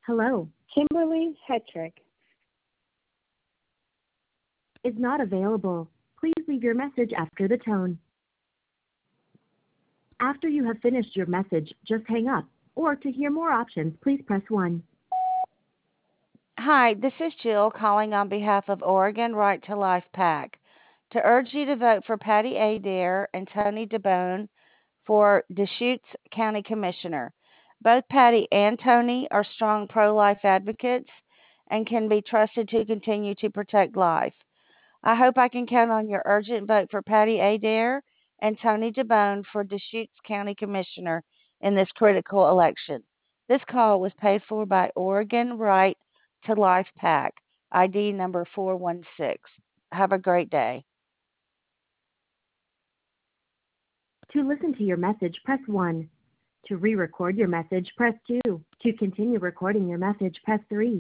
Hello, Kimberly Hetrick. is not available. Please leave your message after the tone. After you have finished your message, just hang up. Or to hear more options, please press 1. Hi, this is Jill calling on behalf of Oregon Right to Life PAC to urge you to vote for Patty Adair and Tony DeBone for Deschutes County Commissioner. Both Patty and Tony are strong pro life advocates and can be trusted to continue to protect life. I hope I can count on your urgent vote for Patty Adair and Tony DeBone for Deschutes County Commissioner in this critical election. This call was paid for by Oregon Right to Life PAC, ID number 416. Have a great day. To listen to your message, press 1. To re-record your message, press 2. To continue recording your message, press 3.